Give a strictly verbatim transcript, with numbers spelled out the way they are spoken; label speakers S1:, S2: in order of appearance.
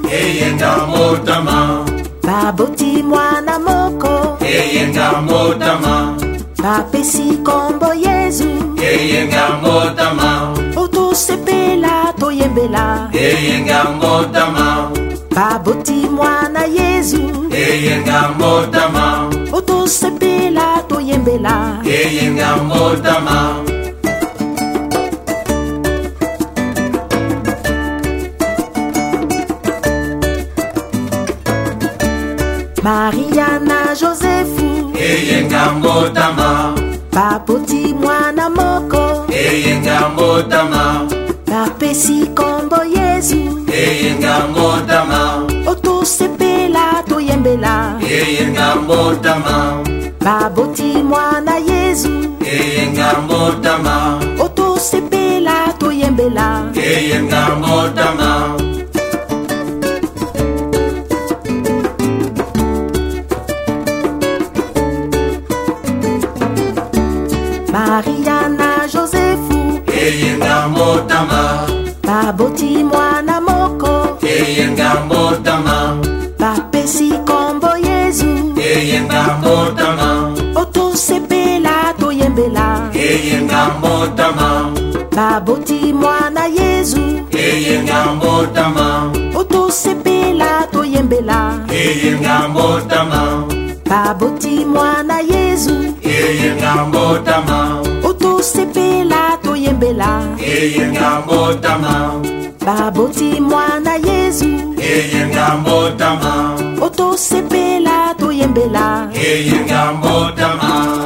S1: eyenga motama.
S2: Baboti mwana moko,
S1: eyenga motama.
S2: bapesi kombo Yesu,
S1: eyenga motama.
S2: otosepela toyembela,
S1: eyenga motama.
S2: baboti mwana Yesu,
S1: eyenga motama.
S2: otosepela toyembela,
S1: eyenga motama.
S2: Maria na Josefu,
S1: eyenga motama.
S2: baboti mwana moko,
S1: eyenga motama.
S2: bapesi kombo Yesu,
S1: eyenga motama.
S2: otosepela toyembela,
S1: eyenga motama.
S2: baboti mwana Yesu,
S1: eyenga motama.
S2: otosepela toyembela,
S1: eyenga motama.
S2: Maria na Josefu,
S1: eyenga motama.
S2: baboti mwana moko,
S1: eyenga motama.
S2: bapesi kombo Yesu,
S1: eyenga motama.
S2: otosepela toyembela,
S1: eyenga motama.
S2: baboti mwana Yesu,
S1: eyenga motama.
S2: otosepela toyembela,
S1: eyenga motama.
S2: baboti mwana Yesu,
S1: eyenga motama.
S2: otosepela toyembela,
S1: eyenga motama.
S2: baboti mwana Yesu,
S1: eyenga motama.
S2: otosepela toyembela,
S1: eyenga motama.